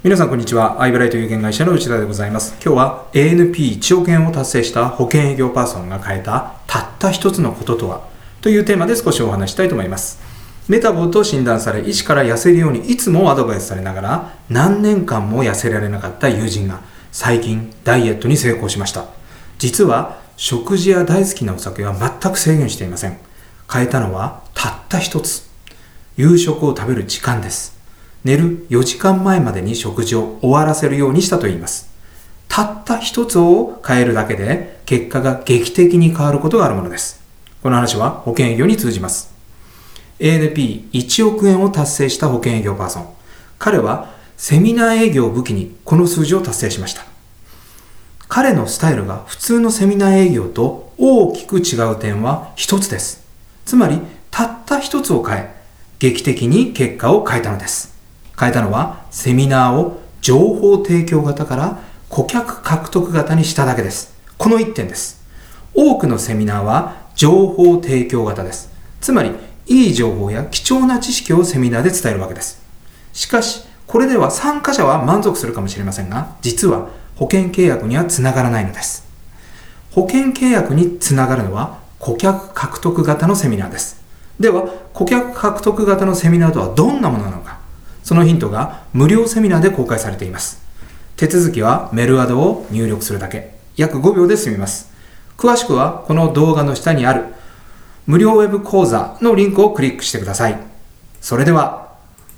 皆さんこんにちは。アイブライト有限会社の内田でございます。今日は ANP1 億円を達成した保険営業パーソンが変えたたった一つのこととはというテーマで少しお話したいと思います。メタボと診断され、医師から痩せるようにいつもアドバイスされながら何年間も痩せられなかった友人が最近ダイエットに成功しました。実は食事や大好きなお酒は全く制限していません。変えたのはたった一つ。夕食を食べる時間です。寝る4時間前までに食事を終わらせるようにしたといいます。たった一つを変えるだけで結果が劇的に変わることがあるものです。この話は保険営業に通じます。ANP1 億円を達成した保険営業パーソン。彼はセミナー営業を武器にこの数字を達成しました。彼のスタイルが普通のセミナー営業と大きく違う点は一つです。つまりたった一つを変え、劇的に結果を変えたのです。変えたのはセミナーを情報提供型から顧客獲得型にしただけです。この一点です。多くのセミナーは情報提供型です。つまりいい情報や貴重な知識をセミナーで伝えるわけです。しかしこれでは参加者は満足するかもしれませんが、実は保険契約にはつながらないのです。保険契約につながるのは顧客獲得型のセミナーです。では顧客獲得型のセミナーとはどんなものなのか。そのヒントが無料セミナーで公開されています。手続きはメルアドを入力するだけ。約5秒で済みます。詳しくはこの動画の下にある無料ウェブ講座のリンクをクリックしてください。それでは